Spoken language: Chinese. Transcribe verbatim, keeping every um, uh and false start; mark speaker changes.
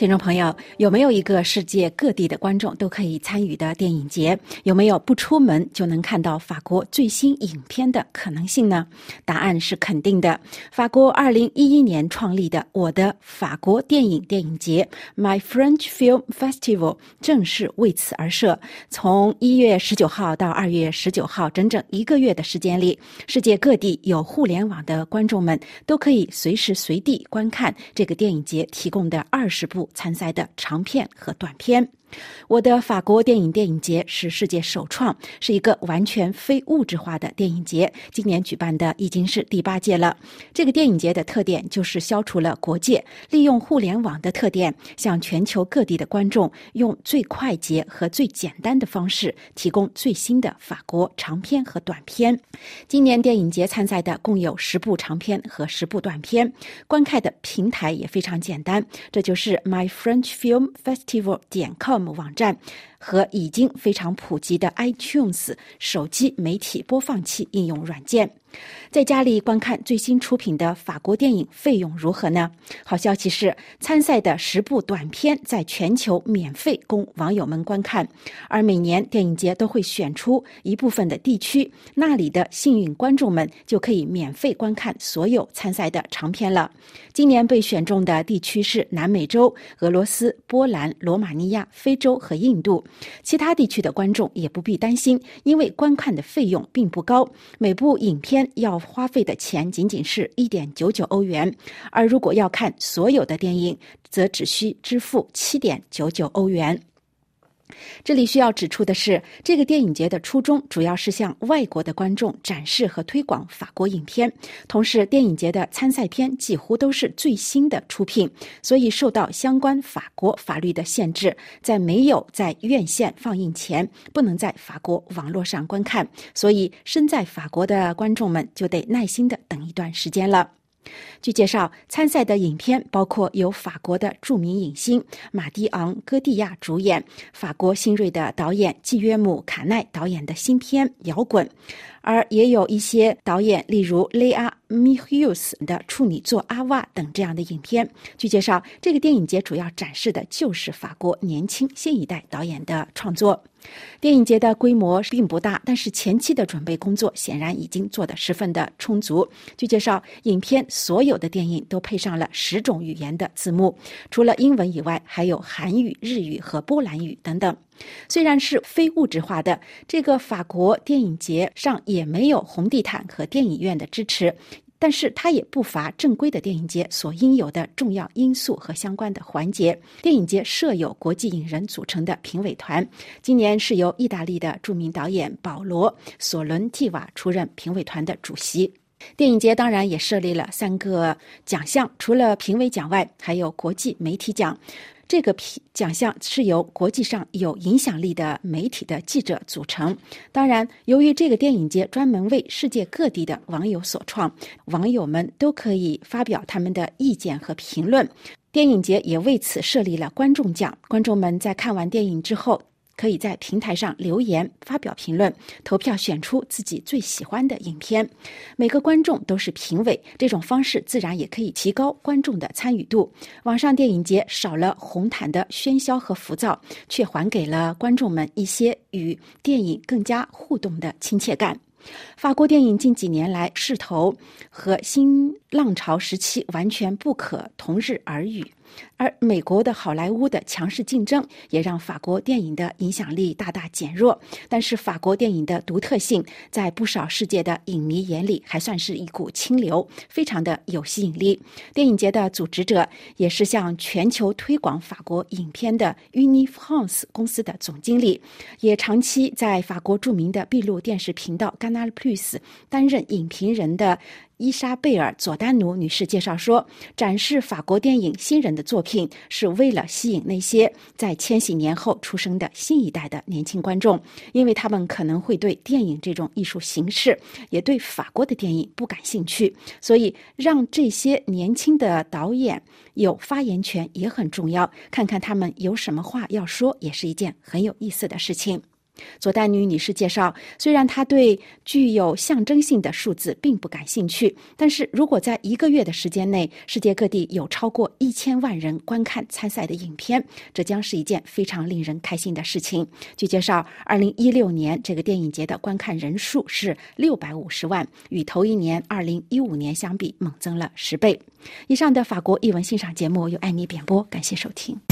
Speaker 1: 听众朋友，有没有一个世界各地的观众都可以参与的电影节？有没有不出门就能看到法国最新影片的可能性呢？答案是肯定的。法国二零一一年创立的我的法国电影电影节 My French Film Festival 正是为此而设。从一月十九号到二月十九号，整整一个月的时间里，世界各地有互联网的观众们都可以随时随地观看这个电影节提供的二十部参赛的长片和短片。我的法国电影电影节是世界首创，是一个完全非物质化的电影节，今年举办的已经是第八届了。这个电影节的特点就是消除了国界，利用互联网的特点，向全球各地的观众用最快捷和最简单的方式提供最新的法国长片和短片。今年电影节参赛的共有十部长片和十部短片，观看的平台也非常简单，这就是 my french film festival 点 com网站和已经非常普及的 iTunes 手机媒体播放器应用软件。在家里观看最新出品的法国电影费用如何呢？好消息是，参赛的十部短片在全球免费供网友们观看，而每年电影节都会选出一部分的地区，那里的幸运观众们就可以免费观看所有参赛的长片了。今年被选中的地区是南美洲、俄罗斯、波兰、罗马尼亚、非洲和印度。其他地区的观众也不必担心，因为观看的费用并不高，每部影片要花费的钱仅仅是 一点九九欧元，而如果要看所有的电影，则只需支付 七点九九欧元。这里需要指出的是，这个电影节的初衷主要是向外国的观众展示和推广法国影片，同时电影节的参赛片几乎都是最新的出品，所以受到相关法国法律的限制，在没有在院线放映前不能在法国网络上观看，所以身在法国的观众们就得耐心地等一段时间了。据介绍，参赛的影片包括由法国的著名影星马蒂昂·戈蒂亚主演，法国新锐的导演季约姆·卡奈导演的新片《摇滚》，而也有一些导演，例如雷阿·米休斯的处女作《阿瓦》等这样的影片。据介绍，这个电影节主要展示的就是法国年轻新一代导演的创作。电影节的规模并不大，但是前期的准备工作显然已经做得十分的充足。据介绍，影片所有的电影都配上了十种语言的字幕，除了英文以外，还有韩语、日语和波兰语等等。虽然是非物质化的，这个法国电影节上也没有红地毯和电影院的支持，但是它也不乏正规的电影节所应有的重要因素和相关的环节。电影节设有国际影人组成的评委团，今年是由意大利的著名导演保罗·索伦蒂瓦出任评委团的主席。电影节当然也设立了三个奖项，除了评委奖外，还有国际媒体奖。这个奖项是由国际上有影响力的媒体的记者组成。当然，由于这个电影节专门为世界各地的网友所创，网友们都可以发表他们的意见和评论。电影节也为此设立了观众奖，观众们在看完电影之后，可以在平台上留言发表评论，投票选出自己最喜欢的影片。每个观众都是评委，这种方式自然也可以提高观众的参与度。网上电影节少了红毯的喧嚣和浮躁，却还给了观众们一些与电影更加互动的亲切感。法国电影近几年来势头和新浪潮时期完全不可同日而语，而美国的好莱坞的强势竞争也让法国电影的影响力大大减弱。但是法国电影的独特性在不少世界的影迷眼里还算是一股清流，非常的有吸引力。电影节的组织者也是向全球推广法国影片的 Unifrance 公司的总经理，也长期在法国著名的闭路电视频道 Canal Plus 担任影评人的伊莎贝尔·佐丹努女士介绍说，展示法国电影新人的作品是为了吸引那些在千禧年后出生的新一代的年轻观众，因为他们可能会对电影这种艺术形式，也对法国的电影不感兴趣，所以让这些年轻的导演有发言权也很重要，看看他们有什么话要说，也是一件很有意思的事情。 佐丹女女士介绍，虽然她对具有象征性的数字并不感兴趣，但是如果在一个月的时间内，世界各地有超过一千万人观看参赛的影片，这将是一件非常令人开心的事情。据介绍，二零一六年这个电影节的观看人数是六百五十万，与头一年二零一五年相比猛增了十倍。以上的法国艺文欣赏节目由艾米编播，感谢收听。